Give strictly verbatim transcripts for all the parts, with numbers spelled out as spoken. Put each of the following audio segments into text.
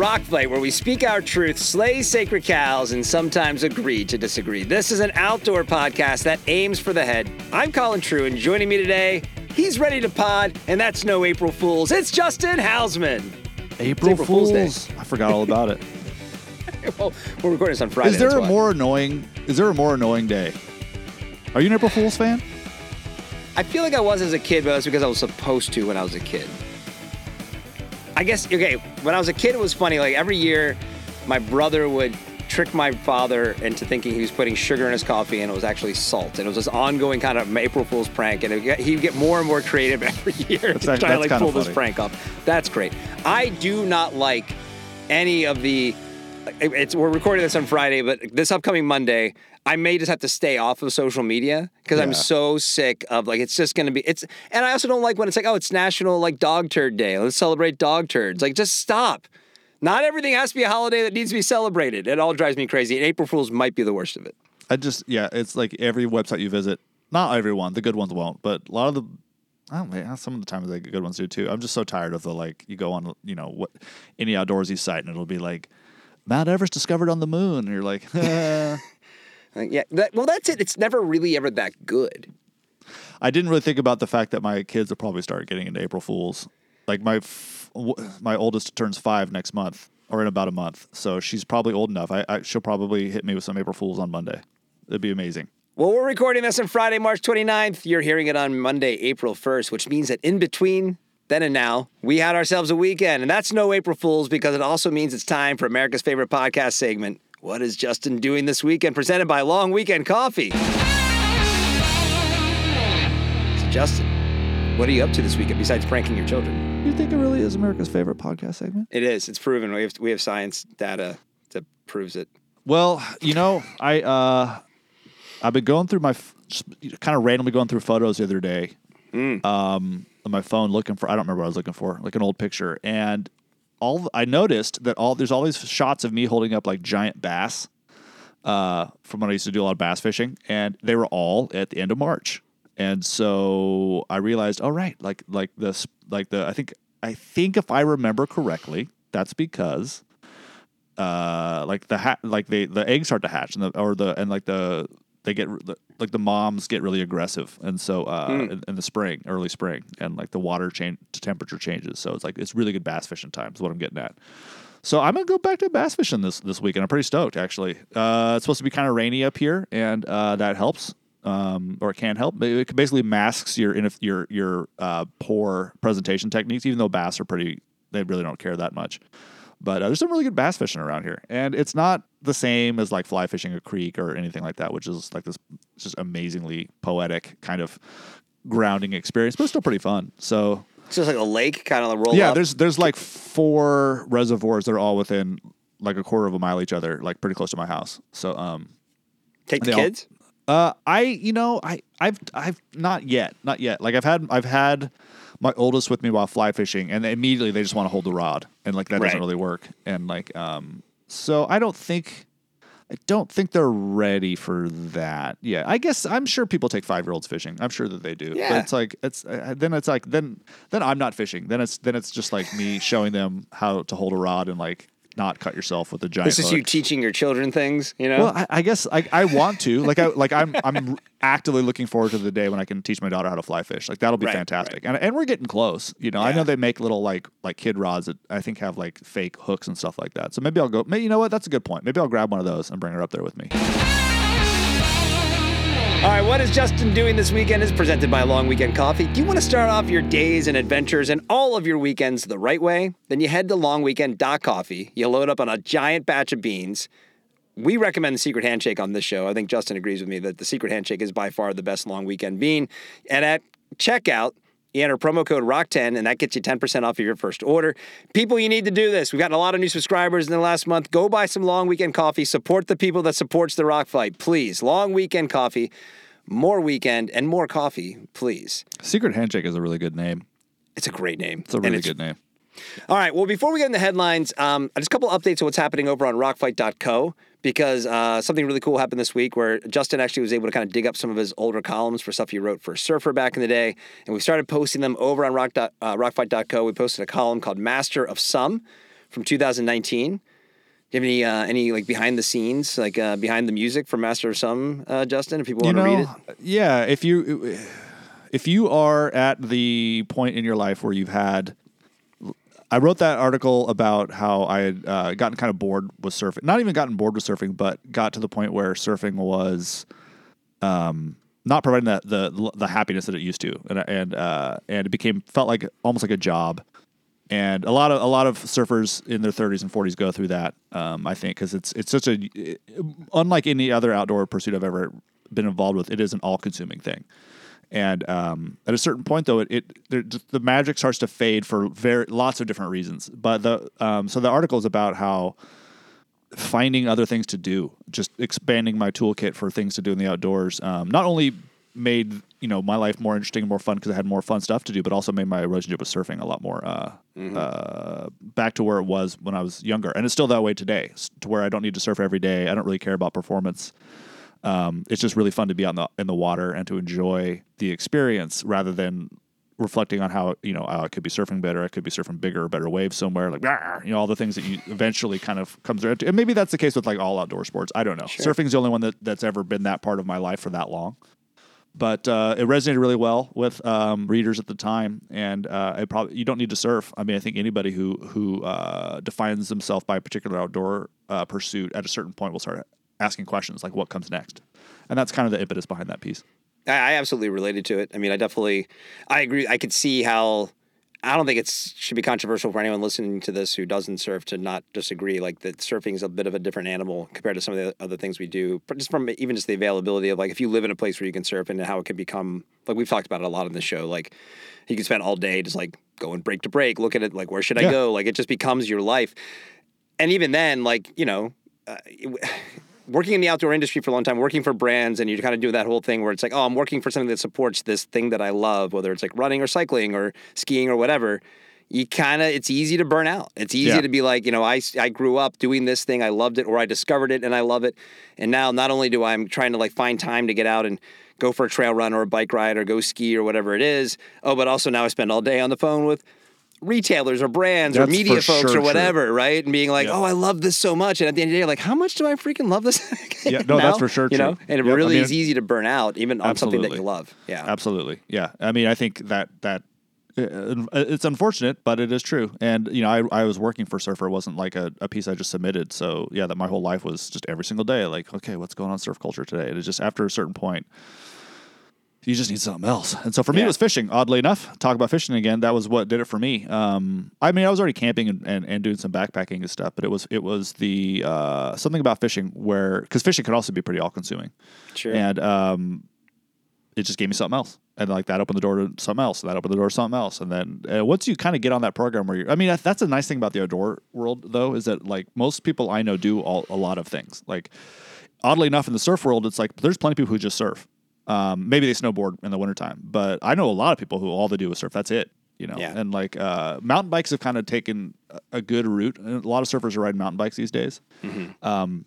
Rock Fight, where we speak our truth, slay sacred cows, and sometimes agree to disagree. This is an outdoor podcast that aims for the head. I'm Colin True, and joining me today, he's ready to pod, and that's no April Fools. It's Justin Hausman. April, April Fools. Fool's Day. I forgot all about it. Well, we're recording this on Friday. Is there that's a why. more annoying? Is there a more annoying day? Are you an April Fool's fan? I feel like I was as a kid, but that's because I was supposed to when I was a kid. I guess, okay, when I was a kid, it was funny. Like, every year, my brother would trick my father into thinking he was putting sugar in his coffee, and it was actually salt. And it was this ongoing kind of April Fool's prank, and it would get, he'd get more and more creative every year That's to act- try to, that's like, pull kinda this funny. prank off. That's great. I do not like any of the... It's, we're recording this on Friday, but this upcoming Monday, I may just have to stay off of social media because I'm Yeah. so sick of, like, it's just going to be, it's, and I also don't like when it's like, oh, it's National, like, Dog Turd Day. Let's celebrate dog turds. Like, just stop. Not everything has to be a holiday that needs to be celebrated. It all drives me crazy. And April Fool's might be the worst of it. I just yeah, it's like every website you visit. Not everyone, the good ones won't, but a lot of the. I don't know, some of the times the good ones do too. I'm just so tired of the like you go on you know what any outdoorsy site and it'll be like Mount Everest discovered on the moon, and you're like. Eh. Like, yeah. That, well, that's it. It's never really ever that good. I didn't really think about the fact that my kids will probably start getting into April Fools. Like my f- w- my oldest turns five next month, or in about a month, so she's probably old enough. I, I she'll probably hit me with some April Fools on Monday. It'd be amazing. Well, we're recording this on Friday, March twenty-ninth. You're hearing it on Monday, April first, which means that in between then and now, we had ourselves a weekend. And that's no April Fools because it also means it's time for America's favorite podcast segment, What is Justin Doing This Weekend? Presented by Long Weekend Coffee. So, Justin, what are you up to this weekend besides pranking your children? You think it really is America's favorite podcast segment? It is. It's proven. We have we have science data that proves it. Well, you know, I uh, I've been going through my f- just kind of randomly going through photos the other day, Mm. um, on my phone looking for I don't remember what I was looking for, like an old picture, and all I noticed that all there's all these shots of me holding up like giant bass, uh, from when I used to do a lot of bass fishing, and they were all at the end of March, and so I realized, oh right, like like this like the I think I think if I remember correctly, that's because. Uh, like the ha- like they the eggs start to hatch and the or the and like the they get the, like the moms get really aggressive, and so uh Mm. in, in the spring, early spring, and like the water change temperature changes, so it's like it's really good bass fishing time is what I'm getting at. So I'm gonna go back to bass fishing this this weekend. I'm pretty stoked actually. Uh, it's supposed to be kind of rainy up here, and uh, that helps. Um, or it can help. It basically masks your inef- your your uh, poor presentation techniques, even though bass are pretty. They really don't care that much. But uh, there's some really good bass fishing around here, and it's not the same as like fly fishing a creek or anything like that, which is like this just amazingly poetic kind of grounding experience, but it's still pretty fun. So It's just like a lake, kind of like roll yeah, up. there's there's like four reservoirs that are all within like a quarter of a mile each other, like pretty close to my house. So um, Take the they all- kids. uh, I you know I I've I've not yet, not yet. Like I've had I've had my oldest with me while fly fishing, and immediately they just want to hold the rod, and like that Right. doesn't really work. And like um, so I don't think I don't think they're ready for that. Yeah, I guess I'm sure people take five year olds fishing. I'm sure that they do. Yeah. But it's like it's uh, then it's like then then I'm not fishing. Then it's then it's just like me showing them how to hold a rod and like not cut yourself with a giant. This is hook. you teaching your children things, you know? Well, I, I guess I, I want to like I like I'm I'm actively looking forward to the day when I can teach my daughter how to fly fish. Like that'll be Right, fantastic, and and we're getting close. You know, I Yeah. know they make little like like kid rods that I think have like fake hooks and stuff like that. So maybe I'll go. Maybe, you know what? That's a good point. Maybe I'll grab one of those and bring her up there with me. All right, What is Justin Doing This Weekend is presented by Long Weekend Coffee. Do you want to start off your days and adventures and all of your weekends the right way? Then you head to long weekend dot coffee. You load up on a giant batch of beans. We recommend the Secret Handshake on this show. I think Justin agrees with me that the Secret Handshake is by far the best long weekend bean. And at checkout, you enter promo code rock ten, and that gets you ten percent off of your first order. People, you need to do this. We've gotten a lot of new subscribers in the last month. Go buy some Long Weekend Coffee. Support the people that supports the Rock Fight. Please, Long Weekend Coffee. More weekend and more coffee, please. Secret Handshake is a really good name. It's a great name. It's a And really good name. All right. Well, before we get in the headlines, um, just a couple updates on what's happening over on rock fight dot co, because uh, something really cool happened this week where Justin actually was able to kind of dig up some of his older columns for stuff he wrote for Surfer back in the day, and we started posting them over on rock, uh, rock fight dot co. We posted a column called Master of Some from two thousand nineteen. Do you have any uh, any like behind the scenes, like uh, behind the music for Master of Some, uh, Justin? If people want to read it, yeah. If you if you are at the point in your life where you've had, I wrote that article about how I had uh, gotten kind of bored with surfing. Not even gotten bored with surfing, but got to the point where surfing was, um, not providing that the the happiness that it used to, and and uh, and it became felt like almost like a job. And a lot of a lot of surfers in their thirties and forties go through that. Um, I think because it's it's such a it, unlike any other outdoor pursuit I've ever been involved with. It is an all-consuming thing. And um, at a certain point, though, it, it there, the magic starts to fade for very lots of different reasons. But the um, so the article is about how finding other things to do, just expanding my toolkit for things to do in the outdoors, um, not only made you know my life more interesting and more fun because I had more fun stuff to do, but also made my relationship with surfing a lot more uh, mm-hmm. uh, back to where it was when I was younger, and it's still that way today. To where I don't need to surf every day. I don't really care about performance. Um, it's just really fun to be on the in the water and to enjoy the experience rather than reflecting on how you know oh, I could be surfing better, I could be surfing bigger or better waves somewhere, like you know all the things that you eventually kind of comes around to. And maybe that's the case with like all outdoor sports. I don't know. Sure. Surfing's the only one that, that's ever been that part of my life for that long. But uh, it resonated really well with um, readers at the time, and uh, it probably you don't need to surf. I mean, I think anybody who who uh, defines themselves by a particular outdoor uh, pursuit at a certain point will start asking questions like, "What comes next?" And that's kind of the impetus behind that piece. I absolutely related to it. I mean, I definitely, I agree. I could see how. I don't think it should be controversial for anyone listening to this who doesn't surf to not disagree. Like that surfing is a bit of a different animal compared to some of the other things we do. But just from even just the availability of like if you live in a place where you can surf and how it can become like we've talked about it a lot on the show. Like you can spend all day just like going break to break, look at it like where should I yeah. go? Like it just becomes your life. And even then, like you know. Uh, it, Working in the outdoor industry for a long time, working for brands, and you kind of do that whole thing where it's like, oh, I'm working for something that supports this thing that I love, whether it's like running or cycling or skiing or whatever. You kind of, it's easy to burn out. It's easy yeah. to be like, you know, I, I grew up doing this thing, I loved it, or I discovered it and I love it. And now not only do I'm trying to like find time to get out and go for a trail run or a bike ride or go ski or whatever it is. Oh, but also now I spend all day on the phone with retailers or brands That's or media folks sure or whatever, true. Right? And being like, yep. oh, I love this so much. And at the end of the day, like, how much do I freaking love this? yeah, no, now? That's for sure you true. know? And it yep. really I mean, is easy to burn out, even on absolutely. Something that you love. Yeah. Absolutely. Yeah. I mean, I think that, that, uh, it's unfortunate, but it is true. And, you know, I, I was working for Surfer. It wasn't like a, a piece I just submitted. So, yeah, that my whole life was just every single day, like, okay, what's going on in surf culture today? And it's just after a certain point, you just need something else. And so for me, yeah. it was fishing, oddly enough. Talk about fishing again. That was what did it for me. Um, I mean, I was already camping and, and, and doing some backpacking and stuff, but it was it was the uh, something about fishing where, because fishing can also be pretty all-consuming. Sure. And um, it just gave me something else. And like that opened the door to something else. And that opened the door to something else. And then uh, once you kind of get on that program where you're, I mean, that, that's a nice thing about the outdoor world, though, is that like most people I know do all, a lot of things. Like, oddly enough, in the surf world, it's like there's plenty of people who just surf. Um, maybe they snowboard in the wintertime, but I know a lot of people who all they do is surf. That's it, you know? Yeah. And like, uh, mountain bikes have kind of taken a, a good route. A lot of surfers are riding mountain bikes these days. Mm-hmm. Um,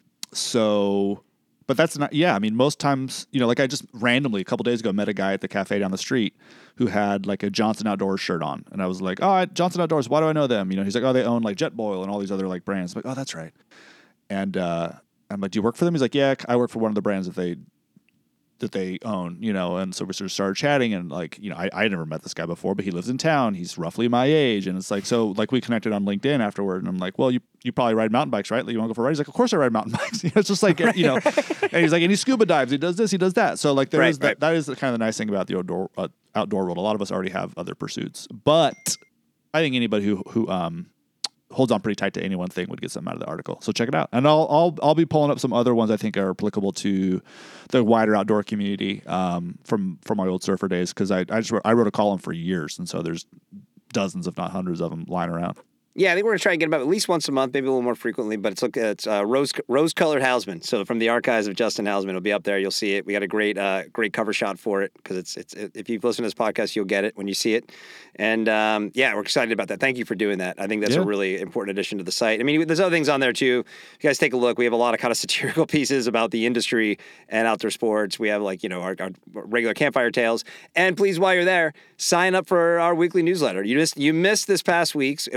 so, but that's not, yeah. I mean, most times, you know, like I just randomly a couple days ago met a guy at the cafe down the street who had like a Johnson Outdoors shirt on. And I was like, oh, Johnson Outdoors, why do I know them? You know, he's like, oh, they own like Jetboil and all these other like brands. I'm like, oh, that's right. And, uh, I'm like, do you work for them? He's like, yeah, I work for one of the brands that they that they own, you know, and so we sort of started chatting and like, you know, I, I never met this guy before, but he lives in town. He's roughly my age. And it's like, so like we connected on LinkedIn afterward and I'm like, well, you, you probably ride mountain bikes, right? Like, you want to go for a ride? He's like, of course I ride mountain bikes. You know, it's just like, you know, and he's like, and he scuba dives, he does this, he does that. So like there right, is that, right. that is the kind of the nice thing about the outdoor, uh, outdoor world. A lot of us already have other pursuits, but I think anybody who, who, um, holds on pretty tight to any one thing would get something out of the article. So check it out. And I'll I'll I'll be pulling up some other ones I think are applicable to the wider outdoor community um, from from my old surfer days because I I just wrote, I wrote a column for years and so there's dozens if not hundreds of them lying around. Yeah, I think we're going to try and get them out at least once a month, maybe a little more frequently, but it's look it's uh, rose rose-colored Hausman. So from the archives of Justin Hausman, it'll be up there. You'll see it. We got a great uh, great cover shot for it because it's it's it, if you've listened to this podcast, you'll get it when you see it. And um, yeah, we're excited about that. Thank you for doing that. I think that's yeah. a really important addition to the site. I mean, there's other things on there too. You guys take a look. We have a lot of kind of satirical pieces about the industry and outdoor sports. We have like, you know, our, our regular campfire tales. And please, while you're there, sign up for our weekly newsletter. You just you missed this past week's. It was epic.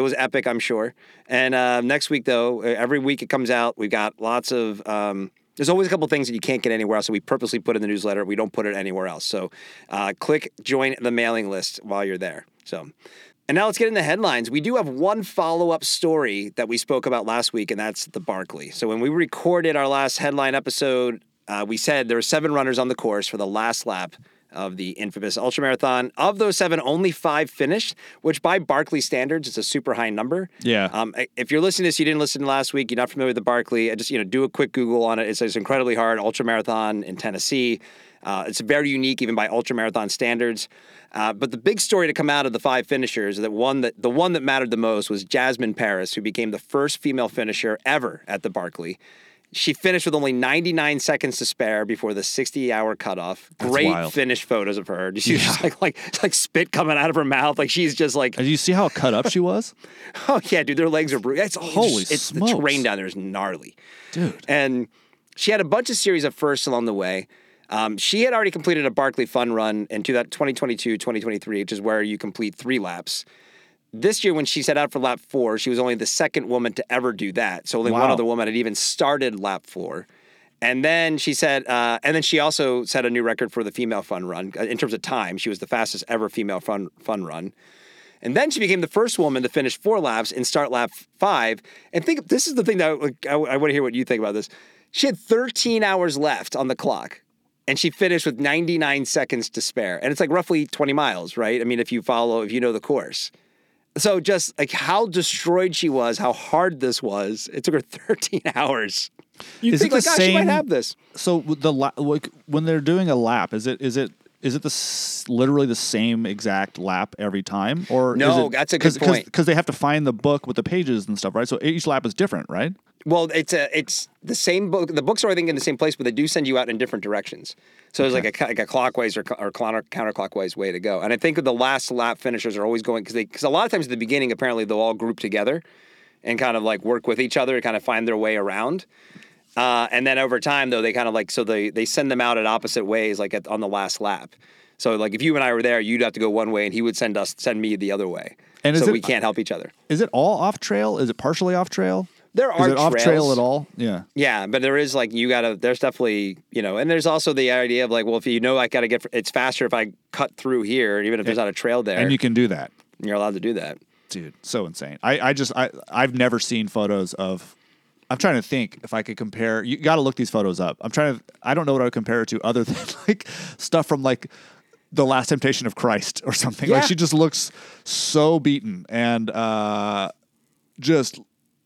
I'm sure. And uh, next week, though, every week it comes out. We've got lots of. Um, there's always a couple things that you can't get anywhere else, so we purposely put in the newsletter. We don't put it anywhere else. So uh, click join the mailing list while you're there. So. And now let's get into headlines. We do have one follow-up story that we spoke about last week, and that's the Barkley. So when we recorded our last headline episode, uh, we said there were seven runners on the course for the last lap of the infamous ultramarathon. Of those seven, only five finished, which by Barkley standards is a super high number. Yeah. Um, if you're listening to this, you didn't listen last week, you're not familiar with the Barkley, just you know, do a quick Google on it. It's, it's incredibly hard ultramarathon in Tennessee. Uh, it's very unique, even by ultramarathon standards. Uh, but the big story to come out of the five finishers, that one that the one that mattered the most was Jasmine Paris, who became the first female finisher ever at the Barkley. She finished with only ninety-nine seconds to spare before the sixty-hour cutoff. That's Great wild. finish photos of her. She's Yeah. just like like like spit coming out of her mouth. Like she's just like, And you see how cut up she was? oh yeah, dude, their legs are brutal. It's Holy it's, it's smokes. the terrain down there is gnarly, Dude. and she had a bunch of series of firsts along the way. Um, she had already completed a Barkley Fun Run in twenty twenty-two, twenty twenty-three, which is where you complete three laps. This year, when she set out for lap four, she was only the second woman to ever do that. So only one Wow. other woman had even started lap four. And then she said, uh, and then she also set a new record for the female fun run. In terms of time, she was the fastest ever female fun, fun run. And then she became the first woman to finish four laps in start lap five. And think, this is the thing that I, I, I want to hear what you think about this. She had thirteen hours left on the clock. And she finished with ninety-nine seconds to spare. And it's like roughly twenty miles, right? I mean, if you follow, if you know the course. So just like how destroyed she was, how hard this was. It took her thirteen hours. You Is think it like, the gosh, she might same- have this. So the la- like when they're doing a lap, is it is it is it the s- literally the same exact lap every time, or No, is it, that's a good point. Because they have to find the book with the pages and stuff, right? So each lap is different, right? Well, it's a, it's the same book. The books are, I think, in the same place, but they do send you out in different directions. So there's like a, like a clockwise or, or counter, counterclockwise way to go. And I think the last lap finishers are always going, because they because a lot of times at the beginning, apparently they'll all group together and kind of like work with each other to kind of find their way around. Uh, and then over time, though, they kind of like, so they, they send them out at opposite ways, like at, on the last lap. So like if you and I were there, you'd have to go one way and he would send us, send me the other way. And is so it- we can't help each other. Is it all off trail? Is it partially off trail? There Is are it off trail trails. at all? Yeah. Yeah, but there is like, you gotta, there's definitely, you know, and there's also the idea of like, well, if you know I gotta get, it's faster if I cut through here, even if there's not a trail there, And you can do that. you're allowed to do that. Dude, so insane. I, I just I I've never seen photos of. I'm trying to think if I could compare. You got to look these photos up. I'm trying to. I don't know what I would compare it to other than like stuff from like the Last Temptation of Christ or something. Yeah. Like she just looks so beaten and uh, just.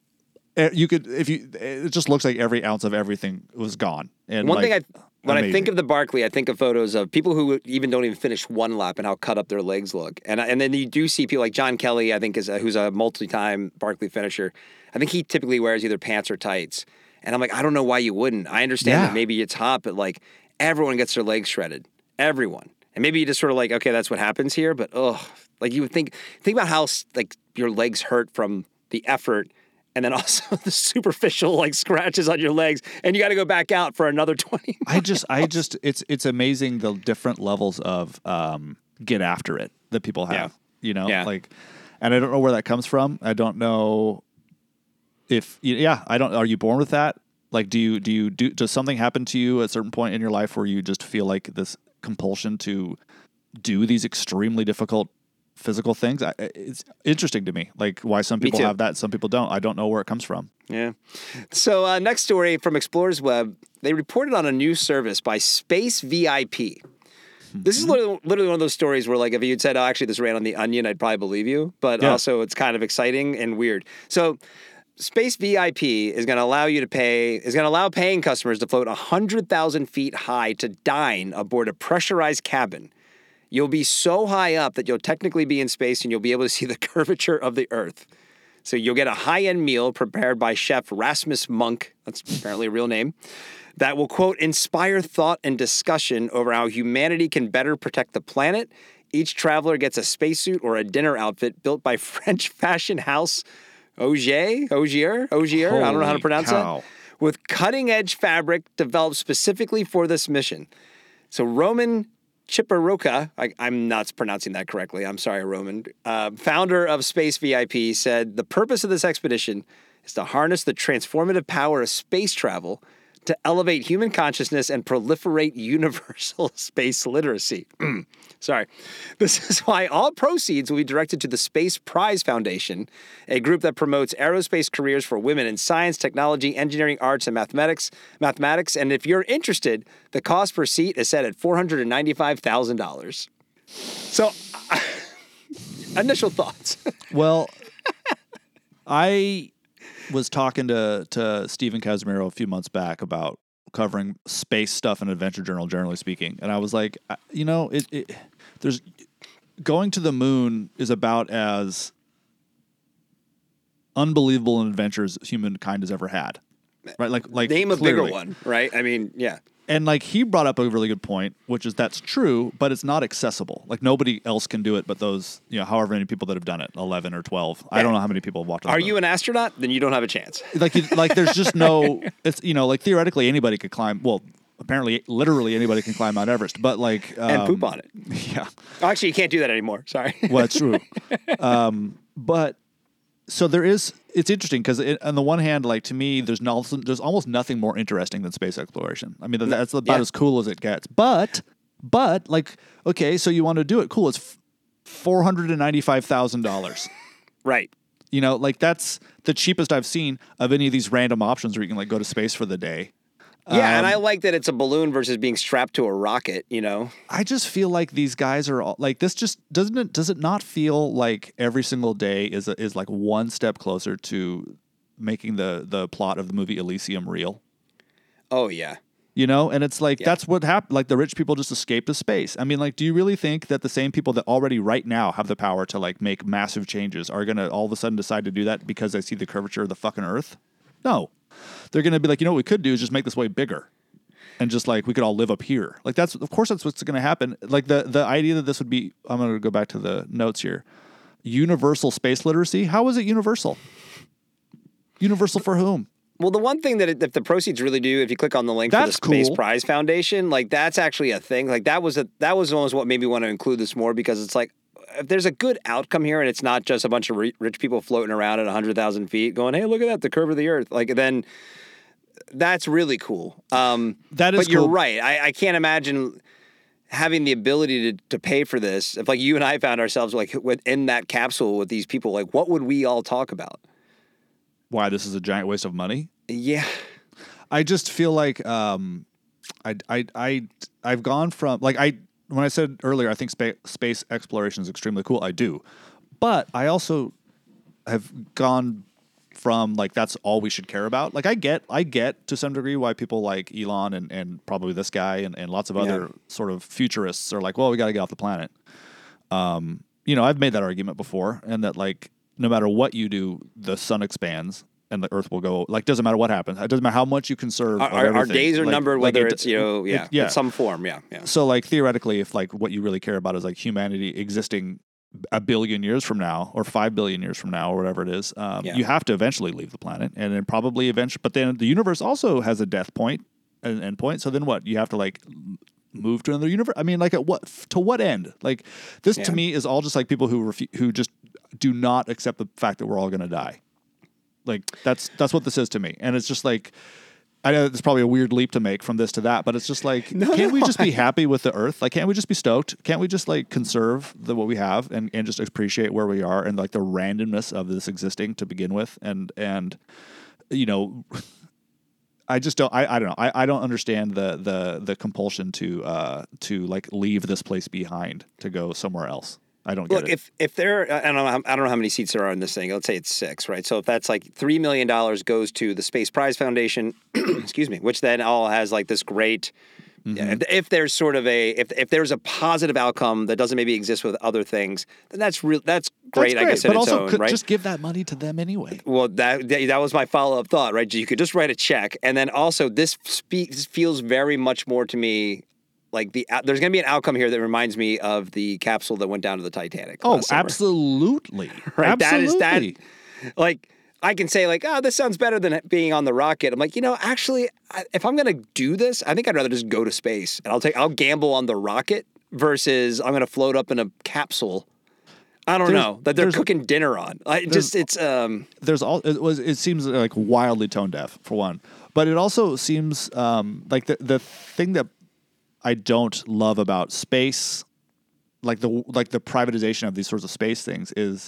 eh, You could if you. It just looks like every ounce of everything was gone. And One like, thing I, when I amazing. think of the Barkley, I think of photos of people who even don't even finish one lap and how cut up their legs look. And and then you do see people like John Kelly, I think, is a, who's a multi-time Barkley finisher. I think he typically wears either pants or tights. And I'm like, I don't know why you wouldn't. I understand Yeah. that maybe it's hot, but like everyone gets their legs shredded. Everyone. And maybe you just sort of like, okay, that's what happens here. But ugh, like you would think, think about how like your legs hurt from the effort. And then also the superficial like scratches on your legs, and you got to go back out for another twenty. I just, I just, it's it's amazing the different levels of um, get after it that people have. Yeah. You know, Yeah. like, and I don't know where that comes from. I don't know if, yeah, I don't. Are you born with that? Like, do you do you do? Does something happen to you at a certain point in your life where you just feel like this compulsion to do these extremely difficult physical things? I, it's interesting to me, like why some Me people too. have that, some people don't. I don't know where it comes from. Yeah. So uh, next story from Explorers Web, they reported on a new service by Space V I P. This is literally, literally one of those stories where, like, if you'd said, "Oh, actually, this ran on the Onion," I'd probably believe you. But Yeah. also, it's kind of exciting and weird. So, Space V I P is going to allow you to pay is going to allow paying customers to float a hundred thousand feet high to dine aboard a pressurized cabin. You'll be so high up that you'll technically be in space and you'll be able to see the curvature of the Earth. So you'll get a high-end meal prepared by Chef Rasmus Monk, that's apparently a real name, that will, quote, inspire thought and discussion over how humanity can better protect the planet. Each traveler gets a spacesuit or a dinner outfit built by French fashion house Augier, Augier, Augier, I don't know how to Holy pronounce cow. that, with cutting-edge fabric developed specifically for this mission. So Roman Chiparuka, I, I'm not pronouncing that correctly. I'm sorry, Roman. Uh, founder of Space V I P said the purpose of this expedition is to harness the transformative power of space travel to elevate human consciousness and proliferate universal space literacy. Sorry. This is why all proceeds will be directed to the Space Prize Foundation, a group that promotes aerospace careers for women in science, technology, engineering, arts, and mathematics. Mathematics. And if you're interested, the cost per seat is set at four hundred ninety-five thousand dollars. So, initial thoughts. Well, I was talking to to Stephen Casimiro a few months back about covering space stuff in Adventure Journal, generally speaking, and I was like, you know, it, it there's going to the moon is about as unbelievable an adventure as humankind has ever had, right? Like, like name a clearly. bigger one, right? I mean, yeah. And like he brought up a really good point, which is that's true, but it's not accessible. Like nobody else can do it, but those, you know, however many people that have done it, eleven or twelve. Yeah. I don't know how many people have walked on the Are moon. you an astronaut? Then you don't have a chance. Like, you, like there's just no. It's you know, like theoretically anybody could climb. Well, apparently, literally anybody can climb Mount Everest, but like um, and poop on it. Yeah. Oh, actually, you can't do that anymore. Sorry. Well, it's true. um, but so there is. It's interesting because on the one hand, like to me, there's no, there's almost nothing more interesting than space exploration. I mean, that's about yeah. as cool as it gets. But, but like, okay, so you want to do it? Cool. It's four hundred and ninety-five thousand dollars. Right. You know, like that's the cheapest I've seen of any of these random options where you can like go to space for the day. Yeah, um, and I like that it's a balloon versus being strapped to a rocket, you know? I just feel like these guys are all, like this just doesn't it does it not feel like every single day is a, is like one step closer to making the the plot of the movie Elysium real? Oh yeah. You know, and it's like yeah. that's what happened. Like the rich people just escaped to space. I mean, like, do you really think that the same people that already right now have the power to like make massive changes are going to all of a sudden decide to do that because they see the curvature of the fucking Earth? No. They're going to be like, you know what we could do is just make this way bigger and just like we could all live up here. Like that's, of course, that's what's going to happen. Like the, the idea that this would be, I'm going to go back to the notes here. Universal space literacy. How is it universal? Universal for whom? Well, the one thing that it, if the proceeds really do, if you click on the link that's for the Space cool. Prize Foundation, like that's actually a thing. Like that was a, that was almost what made me want to include this more because it's like, if there's a good outcome here and it's not just a bunch of re- rich people floating around at one hundred thousand feet going, hey, look at that, the curve of the Earth. Like, then that's really cool. Um, that is But you're cool. right. I, I can't imagine having the ability to, to pay for this. If, like, you and I found ourselves, like, in that capsule with these people, like, what would we all talk about? Why this is a giant waste of money? Yeah. I just feel like um, I, I, I, I've gone from, like, I, when I said earlier, I think spa- space exploration is extremely cool. I do. But I also have gone from like, that's all we should care about. Like I get, I get to some degree why people like Elon and, and probably this guy and, and lots of other Yeah. sort of futurists are like, well, we got to get off the planet. Um, you know, I've made that argument before and that like, no matter what you do, the sun expands and the Earth will go, like, doesn't matter what happens. It doesn't matter how much you conserve. Our, of our, our everything. days are Like- numbered, like whether it- it's, you know, yeah, it- yeah. in some form. Yeah. Yeah. So, like, theoretically, if, like, what you really care about is, like, humanity existing a billion years from now or five billion years from now or whatever it is, um, Yeah. you have to eventually leave the planet. And then probably eventually, but then the universe also has a death point, an end point. So then what? You have to, like, move to another universe? I mean, like, at what, to what end? Like, this to Yeah. me is all just, like, people who refu- who just do not accept the fact that we're all going to die. Like, that's that's what this is to me. And it's just like, I know it's probably a weird leap to make from this to that, but it's just like, No, can't we no, just be happy with the Earth? Like, can't we just be stoked? Can't we just like conserve the what we have and, and just appreciate where we are and like the randomness of this existing to begin with? And and you know, I just don't. I, I don't know. I, I don't understand the the the compulsion to uh to like leave this place behind to go somewhere else. I don't get Look, it. if if there, I don't know, how- I don't know how many seats there are in this thing. Let's say it's six, right? So if that's like three million dollars goes to the Space Prize Foundation, excuse me, which then all has like this great. Mm-hmm. If, if there's sort of a if if there's a positive outcome that doesn't maybe exist with other things, then that's real. That's great, That's I guess, in but its also own, could right? just give that money to them anyway. Well, that that that was my follow up thought, right? You could just write a check, and then also this speaks feels very much more to me. Like the there's going to be an outcome here that reminds me of the capsule that went down to the Titanic. Oh, last summer. absolutely. Right, that is Absolutely. that. Like, I can say like, oh, this sounds better than being on the rocket. I'm like, you know, actually, I, if I'm gonna do this, I think I'd rather just go to space, and I'll take, I'll gamble on the rocket versus I'm going to float up in a capsule. I don't There's- know that they're there's- cooking dinner on. I just it's um There's all it was. It seems like wildly tone deaf for one, but it also seems um, like the the thing that I don't love about space, like the like the privatization of these sorts of space things, is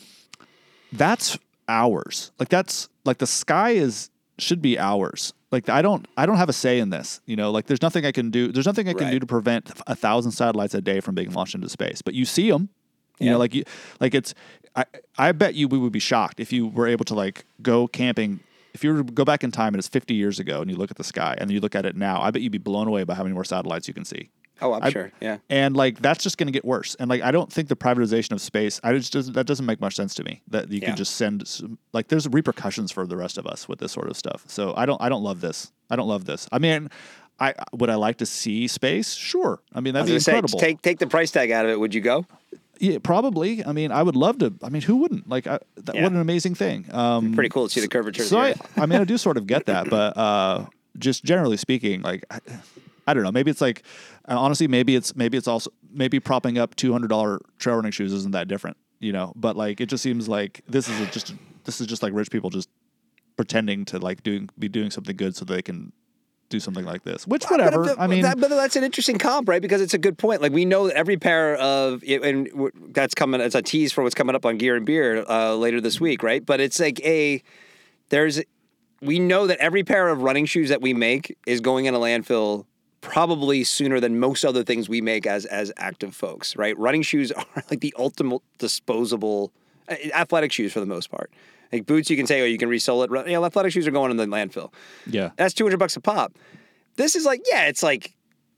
that's ours. Like that's like the sky is should be ours. Like I don't I don't have a say in this. You know, like there's nothing I can do. There's nothing I can Right. do to prevent a thousand satellites a day from being launched into space. But you see them. You Yeah. know, like you, like it's. I, I bet you we would be shocked if you were able to like go camping. If you were to go back in time and it's fifty years ago and you look at the sky and you look at it now, I bet you'd be blown away by how many more satellites you can see. oh I'm I- sure yeah. And like that's just going to get worse. And like I don't think the privatization of space, I just doesn't, that doesn't make much sense to me. That you Yeah. can just send some, like there's repercussions for the rest of us with this sort of stuff. So I don't I don't love this. I don't love this. I mean, I would I like to see space? Sure. I mean I that'd was be gonna say incredible. take take the price tag out of it. Would you go? Yeah, probably. I mean, I would love to. I mean, who wouldn't? Like, I, that, Yeah. what an amazing thing. Um, Pretty cool to see the curvature. so of I, the Earth. I mean, I do sort of get that, but uh, just generally speaking, like, I, I don't know. Maybe it's like, uh, honestly, maybe it's maybe it's also maybe propping up two hundred dollar trail running shoes isn't that different, you know. But like, it just seems like this is a, just this is just like rich people just pretending to like doing be doing something good so they can do something like this. Which whatever. But, if- I mean, that, but that's an interesting comp, right? Because it's a good point. Like we know that every pair of, and w- that's coming as a tease for what's coming up on Gear and Beer uh, later this week, right? But it's like a, there's, we know that every pair of running shoes that we make is going in a landfill probably sooner than most other things we make as as active folks, right? Running shoes are like the ultimate disposable, uh, athletic shoes for the most part. Like boots, you can say, oh, you can resole it. You know, athletic shoes are going in the landfill. yeah. That's two hundred bucks a pop. This is like, yeah, it's like,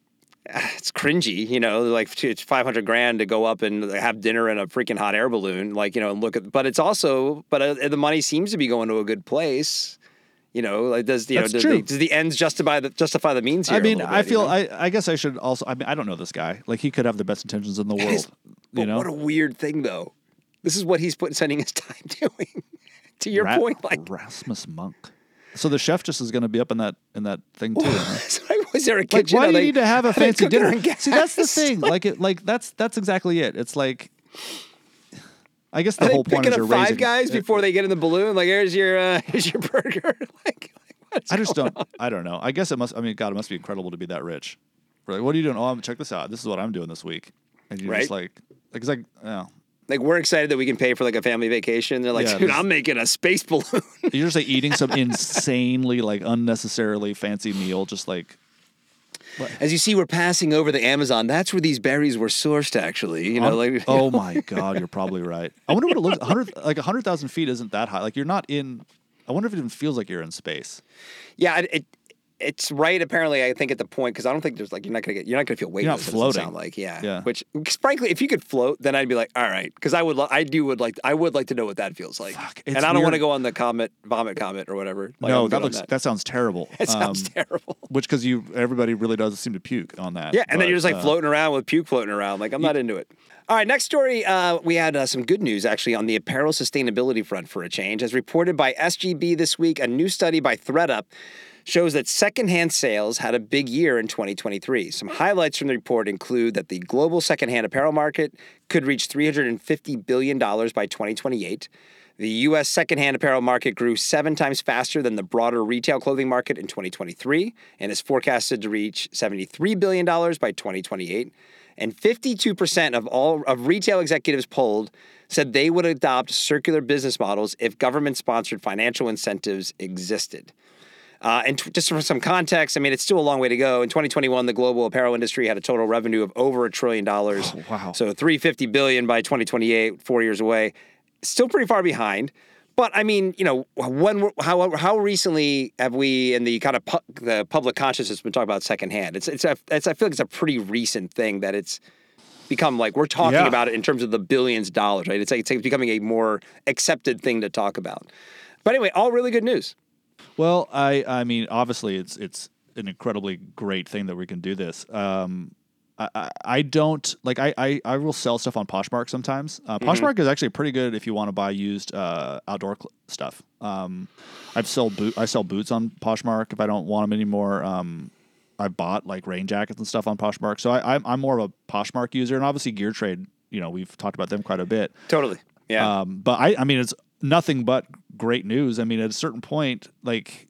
ah, it's cringy, you know, like it's five hundred grand to go up and have dinner in a freaking hot air balloon, like, you know, and look at, but it's also, but uh, the money seems to be going to a good place. You know, like does, you That's know, does true. the, does the ends justify the, justify the means here? I a mean, little I bit, feel you know? I, I guess I should also. I mean, I don't know this guy. Like he could have the best intentions in the world. is- But you know, what a weird thing, though. This is what he's put, spending his time doing. To your Ra- point, like, Rasmus Monk. So the chef just is going to be up in that in that thing too. huh? was there a Like, kitchen? why Are do you they- need to have a are they fancy cooking dinner? on gas? See, that's the thing. Like, it, like that's that's exactly it. It's like, I guess the Are they whole point picking is up you're five raising. guys before they get in the balloon? Like, here's your uh, here's your burger. like, like what's I just going don't. I don't know. I guess it must. I mean, God, it must be incredible to be that rich. We're like, what are you doing? Oh, I'm check this out. This is what I'm doing this week. And you're just Right. like, like it's like, oh. Like we're excited that we can pay for like a family vacation. They're like, Yeah, dude, this- I'm making a space balloon. You're just like eating some insanely like unnecessarily fancy meal, just like As you see, we're passing over the Amazon. That's where these berries were sourced, actually. You know, On- like oh my God, you're probably right. I wonder what it looks. one hundred like a hundred thousand feet isn't that high. Like you're not in. I wonder if it even feels like you're in space. yeah, it, it it's right. Apparently, I think at the point because I don't think there's like you're not gonna get you're not gonna feel weightless. not it doesn't floating. Sound like yeah, Yeah. Which 'cause frankly, if you could float, then I'd be like, all right, because I would lo- I do would like I would like to know what that feels like. Fuck, and it's I don't want to weird. go on the comet vomit comet or whatever. Like, no, I'm good that on looks. That. That, sounds terrible. That sounds Um, terrible. Which because you everybody really does seem to puke on that. Yeah, and then but, you're just like uh, floating around with puke floating around. Like, I'm not into it. All right, next story. Uh, we had uh, some good news, actually, on the apparel sustainability front for a change. As reported by S G B this week, a new study by ThreadUp shows that secondhand sales had a big year in twenty twenty-three. Some highlights from the report include that the global secondhand apparel market could reach three hundred fifty billion dollars by twenty twenty-eight. The U S secondhand apparel market grew seven times faster than the broader retail clothing market in twenty twenty-three and is forecasted to reach seventy-three billion dollars by twenty twenty-eight. And fifty-two percent of all of retail executives polled said they would adopt circular business models if government-sponsored financial incentives existed. Uh, and t- just for some context, I mean, it's still a long way to go. In twenty twenty-one, the global apparel industry had a total revenue of over a trillion dollars. Oh, wow. So three hundred fifty billion dollars by twenty twenty-eight, four years away. Still pretty far behind. But I mean, you know, when how how recently have we in the kind of pu- the public consciousness been talking about secondhand? It's it's a, it's I feel like it's a pretty recent thing that it's become like we're talking Yeah. about it in terms of the billions of dollars, right? It's like it's becoming a more accepted thing to talk about. But anyway, all really good news. Well, I I mean, obviously, it's it's an incredibly great thing that we can do this. Um, I, I, I don't like I, I I will sell stuff on Poshmark sometimes. Uh, Poshmark is actually pretty good if you want to buy used uh, outdoor cl- stuff. Um, I've sold boot I sell boots on Poshmark if I don't want them anymore. Um, I bought like rain jackets and stuff on Poshmark. So I, I'm I'm more of a Poshmark user, and obviously Gear Trade. You know, we've talked about them quite a bit. Totally. Yeah. Um, but I I mean, it's nothing but great news. I mean, at a certain point, like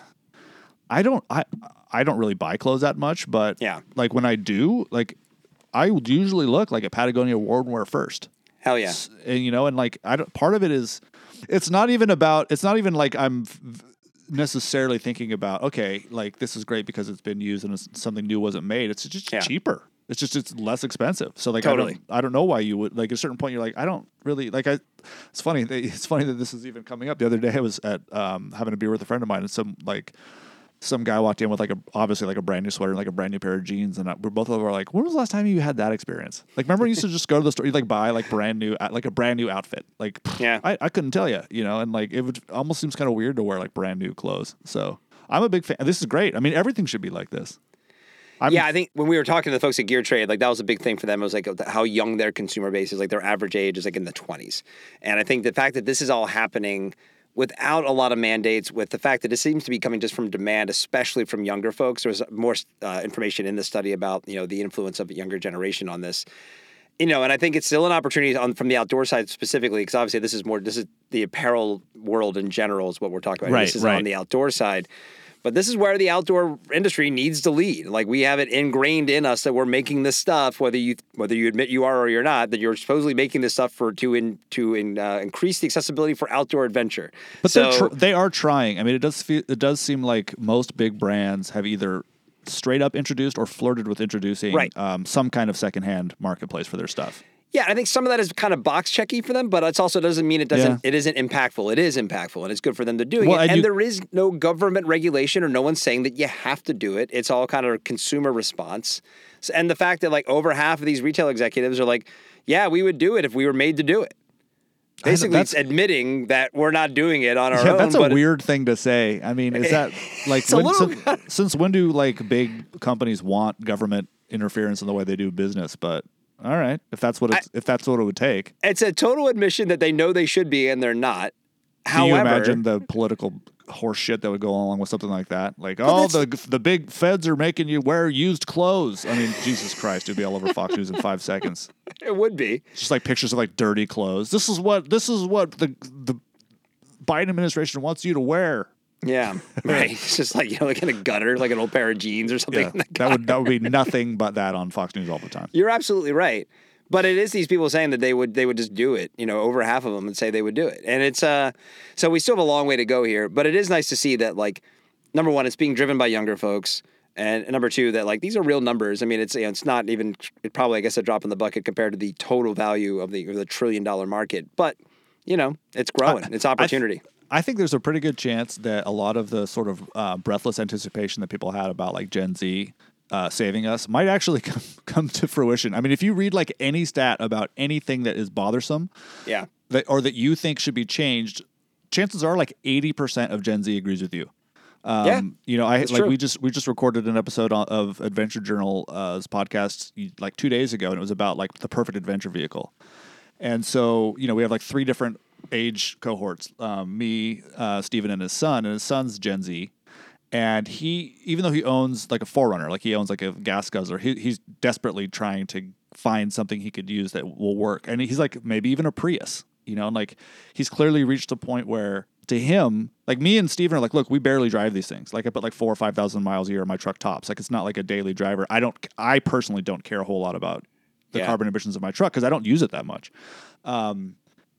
I don't I I don't really buy clothes that much, but yeah. like when I do, like I would usually look like at Patagonia World Wear first. Hell yeah. And you know, and like I don't, part of it is it's not even about it's not even like I'm necessarily thinking about, okay, like this is great because it's been used and it's, something new wasn't made. It's just yeah. cheaper. It's just it's less expensive. So like totally. I don't I don't know why you would like at a certain point you're like I don't really like I. It's funny. It's funny that this is even coming up. The other day I was at um, having a beer with a friend of mine and some like some guy walked in with like a obviously like a brand new sweater and like a brand new pair of jeans and I, we're both of them were like, when was the last time you had that experience? Like remember you used to just go to the store, you like buy like brand new like a brand new outfit. Like yeah, I, I couldn't tell you, you know, and like it would almost seems kind of weird to wear like brand new clothes. So I'm a big fan. This is great. I mean, everything should be like this. I'm, yeah, I think when we were talking to the folks at Gear Trade, like that was a big thing for them. It was like how young their consumer base is. Like their average age is like in the twenties. And I think the fact that this is all happening without a lot of mandates, with the fact that it seems to be coming just from demand, especially from younger folks. There was more uh, information in the study about, you know, the influence of the younger generation on this. You know, and I think it's still an opportunity on from the outdoor side specifically, because obviously this is more, this is the apparel world in general is what we're talking about. Right, this is right. on the outdoor side. But this is where the outdoor industry needs to lead. Like we have it ingrained in us that we're making this stuff, whether you whether you admit you are or you're not, that you're supposedly making this stuff for to in, to in, uh, increase the accessibility for outdoor adventure. But so, they're tr- they are trying. I mean, it does feel, it does seem like most big brands have either straight up introduced or flirted with introducing right. um, some kind of secondhand marketplace for their stuff. Yeah, I think some of that is kind of box checky for them, but it also doesn't mean it doesn't. Yeah. It isn't impactful. It is impactful, and it's good for them to doing well, it. And, and you, there is no government regulation, or no one's saying that you have to do it. It's all kind of consumer response. So, and the fact that like over half of these retail executives are like, "Yeah, we would do it if we were made to do it." Basically, it's admitting that we're not doing it on our yeah, own. That's a but weird thing to say. I mean, is that like when, little... since, since when do like big companies want government interference in the way they do business? But all right, if that's what it's, I, if that's what it would take, it's a total admission that they know they should be and they're not. Can However, you imagine the political horse shit that would go along with something like that? Like, oh, the the big feds are making you wear used clothes. I mean, Jesus Christ, it'd be all over Fox News in five seconds. It would be just like pictures of like dirty clothes. This is what this is what the the Biden administration wants you to wear. Yeah, right. It's just like, you know, like in a gutter, like an old pair of jeans or something. Yeah, that would that would be nothing but that on Fox News all the time. You're absolutely right. But it is these people saying that they would they would just do it, you know, over half of them and say they would do it. And it's uh so we still have a long way to go here, but it is nice to see that, like, number one, it's being driven by younger folks, and number two, that like these are real numbers. I mean, it's you know, it's not even it probably I guess a drop in the bucket compared to the total value of the of the trillion dollar market, but you know, it's growing. I, it's opportunity. I, I think there's a pretty good chance that a lot of the sort of uh, breathless anticipation that people had about like Gen Z uh, saving us might actually come, come to fruition. I mean, if you read like any stat about anything that is bothersome, yeah, that, or that you think should be changed, chances are like eighty percent of Gen Z agrees with you. Um, yeah, you know, I like true. we just we just recorded an episode of Adventure Journal's uh, podcast like two days ago, and it was about like the perfect adventure vehicle. And so, you know, we have like three different age cohorts, um, me, uh, Steven, and his son, and his son's Gen Z. And he, even though he owns like a four runner, like he owns like a gas guzzler, he, he's desperately trying to find something he could use that will work. And he's like, maybe even a Prius, you know, and like he's clearly reached a point where to him, like me and Steven are like, look, we barely drive these things. Like I put like four or five thousand miles a year on my truck tops. Like it's not like a daily driver. I don't, I personally don't care a whole lot about the yeah. carbon emissions of my truck because I don't use it that much. Um,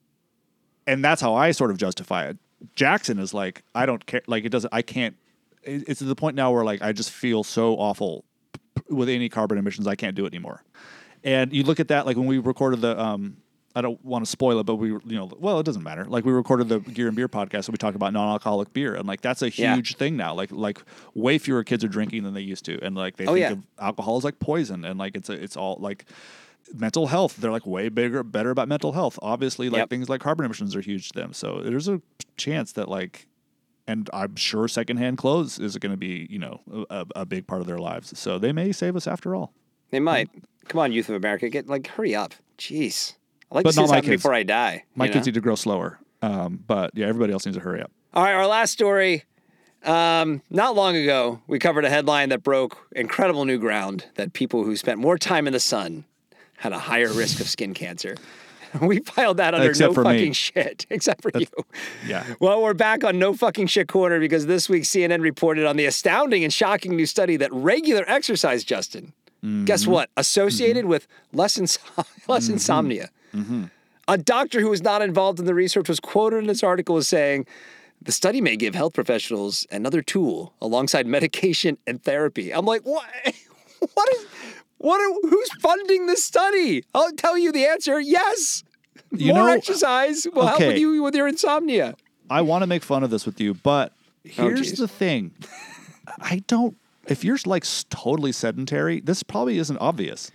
and that's how I sort of justify it. Jackson is like, I don't care. Like it doesn't, I can't, it's to the point now where like, I just feel so awful with any carbon emissions. I can't do it anymore. And you look at that, like when we recorded the, um, I don't want to spoil it, but we, you know, well, it doesn't matter. Like we recorded the Gear and Beer podcast and we talked about non-alcoholic beer. And like, that's a huge yeah. thing now. Like, like way fewer kids are drinking than they used to. And like, they oh, think yeah. of alcohol as like poison. And like, it's a, it's all like mental health. They're like way bigger, better about mental health. Obviously like yep. things like carbon emissions are huge to them. So there's a chance that like, and I'm sure secondhand clothes is going to be, you know, a, a big part of their lives. So they may save us after all. They might. Come on, youth of America, get like, hurry up. Jeez. I like but to see this happen kids. before I die. My you know? kids need to grow slower. Um, but yeah, everybody else needs to hurry up. All right, our last story. Um, not long ago, we covered a headline that broke incredible new ground that people who spent more time in the sun had a higher risk of skin cancer. We filed that under Except no for fucking me. shit, except for you. Yeah. Well, we're back on no fucking shit corner because this week C N N reported on the astounding and shocking new study that regular exercise, Justin, mm-hmm. guess what? Associated mm-hmm. with less, ins- less mm-hmm. insomnia. Mm-hmm. A doctor who was not involved in the research was quoted in this article as saying, the study may give health professionals another tool alongside medication and therapy. I'm like, what? What is... What are, who's funding this study? I'll tell you the answer. Yes. You More know, exercise will help okay. with you with your insomnia. I want to make fun of this with you, but here's geez. the thing. I don't, if you're like s- totally sedentary, this probably isn't obvious.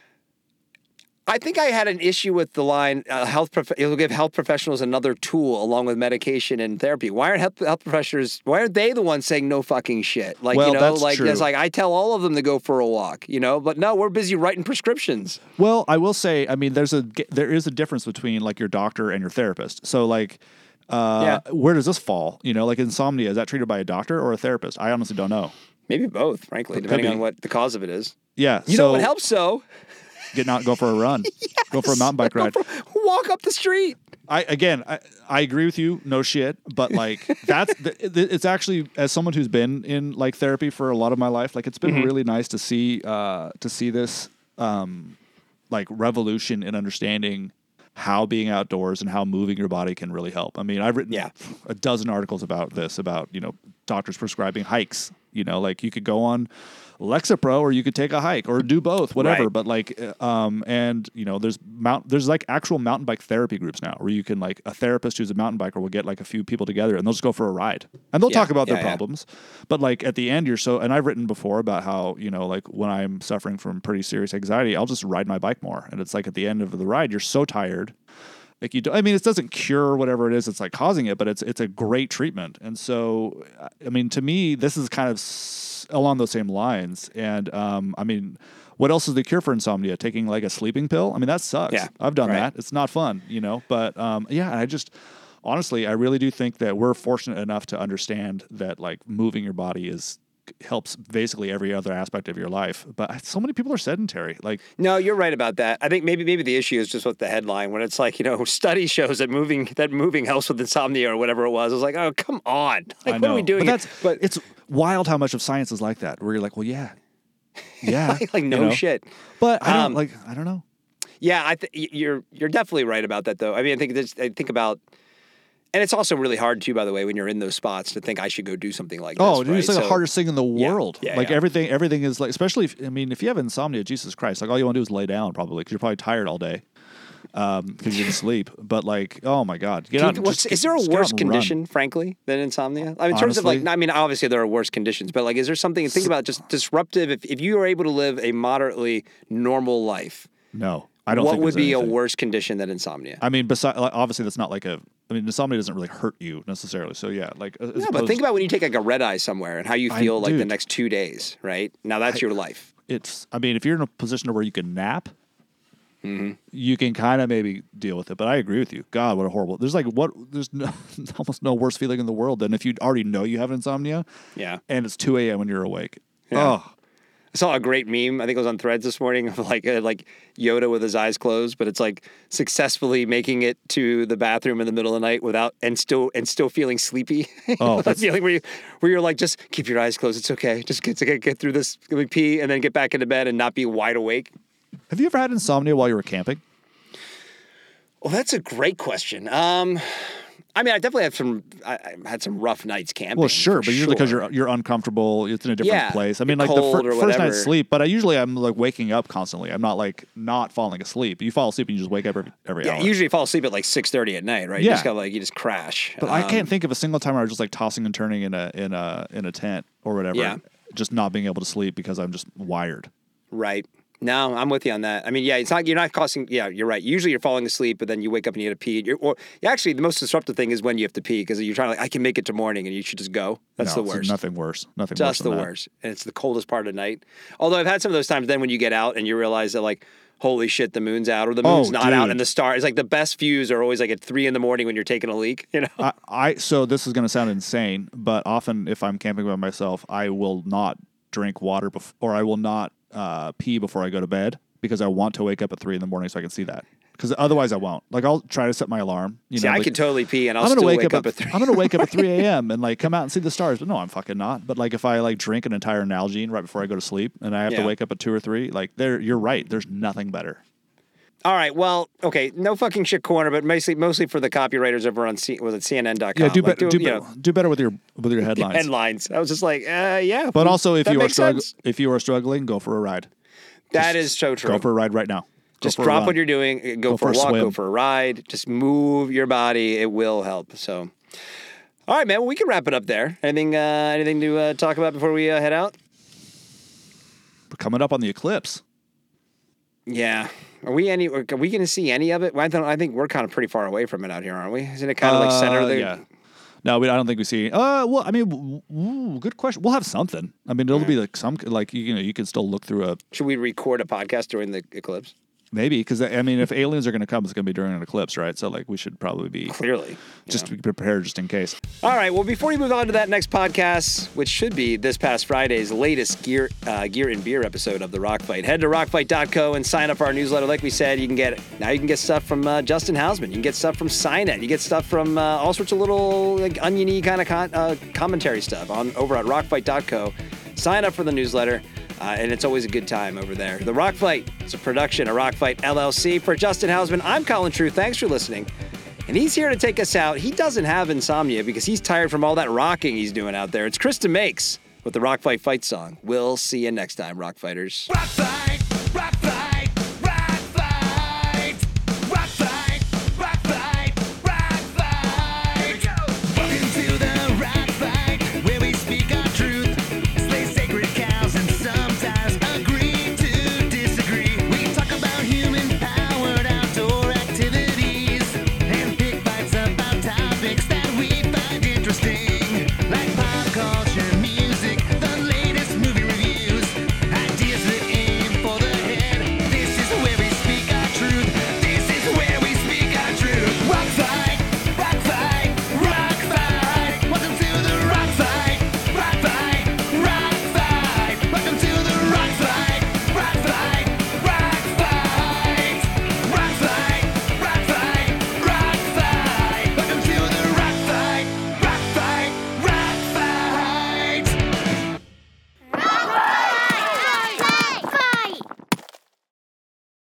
I think I had an issue with the line, uh, health prof- it'll give health professionals another tool along with medication and therapy. Why aren't health, health professionals, why aren't they the ones saying no fucking shit? Like, well, you know, that's like, true. it's like I tell all of them to go for a walk, you know, but no, we're busy writing prescriptions. Well, I will say, I mean, there's a, there is a difference between like your doctor and your therapist. So like, uh, yeah. where does this fall? You know, like insomnia, is that treated by a doctor or a therapist? I honestly don't know. Maybe both, frankly, depending on what the cause of it is. Yeah. You so, know what helps, though? Get out, go for a run. Yes. Go for a mountain bike ride. For, walk up the street. I again, I, I agree with you. No shit, but like that's it's actually, as someone who's been in like therapy for a lot of my life, like it's been mm-hmm. really nice to see uh, to see this um, like revolution in understanding how being outdoors and how moving your body can really help. I mean, I've written yeah. a dozen articles about this, about you know doctors prescribing hikes. You know, like you could go on Lexapro or you could take a hike or do both, whatever. Right. But like, um, and you know, there's mount, there's like actual mountain bike therapy groups now where you can like a therapist who's a mountain biker will get like a few people together and they'll just go for a ride and they'll yeah, talk about yeah, their yeah. problems. But like at the end, you're so, and I've written before about how, you know, like when I'm suffering from pretty serious anxiety, I'll just ride my bike more. And it's like at the end of the ride, you're so tired. Like you do, I mean, it doesn't cure whatever it is that's like causing it, but it's it's a great treatment. And so, I mean, to me, this is kind of s- along those same lines. And um, I mean, what else is the cure for insomnia? Taking like a sleeping pill? I mean, that sucks. Yeah, I've done right. that. It's not fun, you know. But um, yeah, I just honestly, I really do think that we're fortunate enough to understand that like moving your body is. Helps basically every other aspect of your life, but so many people are sedentary. Like, no, you're right about that. I think maybe maybe the issue is just with the headline when it's like, you know, study shows that moving that moving helps with insomnia or whatever it was. I was like, oh, come on, like I what know. are we doing? But that's but it's wild how much of science is like that. Where you're like, well, yeah, yeah, like, like no you know? shit. But I don't um, like. I don't know. Yeah, I th- you're you're definitely right about that, though. I mean, I think this, I think about. And it's also really hard, too, by the way, when you're in those spots to think I should go do something like this. Oh, dude, right? it's like so, the hardest thing in the world. Yeah, yeah, like yeah. everything, everything is like, especially if, I mean, if you have insomnia, Jesus Christ, like all you want to do is lay down probably because you're probably tired all day because um, you didn't sleep. But like, oh my God. Get you, out, what's, just, is there a just get worse out and condition, run. frankly, than insomnia? I mean, in terms of like, Honestly? I mean, obviously there are worse conditions, but like, is there something, think about just disruptive, if, if you are able to live a moderately normal life, No, I don't what think would there's be anything. a worse condition than insomnia? I mean, besides, like, obviously that's not like a, I mean, insomnia doesn't really hurt you necessarily. So yeah, like, as No, but opposed- think about when you take like a red eye somewhere and how you I- feel like the dude. next two days, right? Now that's I- your life. it's, I mean, if you're in a position where you can nap, Mm-hmm. you can kind of maybe deal with it. But I agree with you. God, what a horrible, there's like, what, there's no, almost no worse feeling in the world than if you already know you have insomnia Yeah. and it's two a.m. when you're awake. Yeah. Oh, I saw a great meme. I think it was on Threads this morning of like uh, like Yoda with his eyes closed, but it's like successfully making it to the bathroom in the middle of the night without and still and still feeling sleepy. Oh, that that's- feeling where you where you're like, just keep your eyes closed. It's okay. Just get get, get through this, pee, and then get back into bed and not be wide awake. have you ever had insomnia while you were camping? Well, that's a great question. Um, I mean, I definitely have some. I, I had some rough nights camping. Well, sure, for but usually because sure. you're you're uncomfortable, it's in a different Yeah, place. I you're mean, like the cold fir- or first whatever. night's sleep, but I usually I'm like waking up constantly. I'm not like not falling asleep. You fall asleep and you just wake up every, every Yeah, hour. usually you fall asleep at like six thirty at night, right? You Yeah. just gotta like you just crash. But I Um, can't think of a single time where I was just like tossing and turning in a in a in a tent or whatever. Yeah. Just not being able to sleep because I'm just wired. Right. No, I'm with you on that. I mean, yeah, it's not, you're not causing, yeah, you're right. Usually you're falling asleep, but then you wake up and you have to pee. You're, or yeah, actually, the most disruptive thing is when you have to pee because you're trying to, like, I can make it to morning and you should just go. That's No, the it's worst. Nothing worse. Nothing worse Just than the that. worst. And it's the coldest part of the night. Although I've had some of those times then when you get out and you realize that, like, holy shit, the moon's out or the moon's Oh, not out dude. and the star. It's like the best views are always like at three in the morning when you're taking a leak. You know. I, I so this is going to sound insane, but often if I'm camping by myself, I will not drink water bef- or I will not uh, pee before I go to bed because I want to wake up at three in the morning so I can see that. Because otherwise I won't. Like I'll try to set my alarm. You See, know, I like, could totally pee and I'll I'm gonna still wake, wake, up, up, at three. I'm gonna wake up at three a.m. and like come out and see the stars. But no, I'm fucking not. But like if I like drink an entire Nalgene right before I go to sleep and I have Yeah. to wake up at two or three, like there, you're right. There's nothing better. All right, well, okay, no fucking shit corner, but mostly mostly for the copywriters over on C, was it C N N dot com? Yeah, do, Like, better. do, you be- know, do better with your with your headlines. headlines. I was just like, uh, yeah. But also, if that you are makes struggling, sense. if you are struggling, go for a ride. That is so true. Go for a ride right now. Go Just for a drop run. what you're doing, go, Go for, for a a walk, go swim. for a ride. Just move your body; it will help. So, all right, man. Well, we can wrap it up there. Anything, uh, anything to uh, talk about before we uh, head out? We're coming up on the eclipse. Yeah. Are we any? Are we going to see any of it? Well, I, don't, I think we're kind of pretty far away from it out here, aren't we? Isn't it kind of like center of Uh, the? Yeah. No, we, I don't think we see. Uh, well, I mean, w- w- good question. We'll have something. I mean, it'll be like some like you know you can still look through a Should we record a podcast during the eclipse? maybe because I mean if aliens are going to come, it's going to be during an eclipse, right? So like we should probably be Clearly. just be prepared just in case. All right. Well, before we move on to that next podcast, which should be this past Friday's latest gear, uh, gear and beer episode of the Rock Fight, head to rock fight dot co and sign up for our newsletter. Like we said, you can get now. You can get stuff from uh, Justin Hausman. You can get stuff from Signet. You get stuff from uh, all sorts of little like oniony kind of con- uh, commentary stuff on over at rock fight dot co. Sign up for the newsletter. Uh, and it's always a good time over there. The Rock Fight is a production of Rock Fight L L C. For Justin Hausman, I'm Colin True. Thanks for listening. And he's here to take us out. He doesn't have insomnia because he's tired from all that rocking he's doing out there. It's Krista Makes with the Rock Fight Fight song. We'll see you next time, Rock Fighters. Rock fight.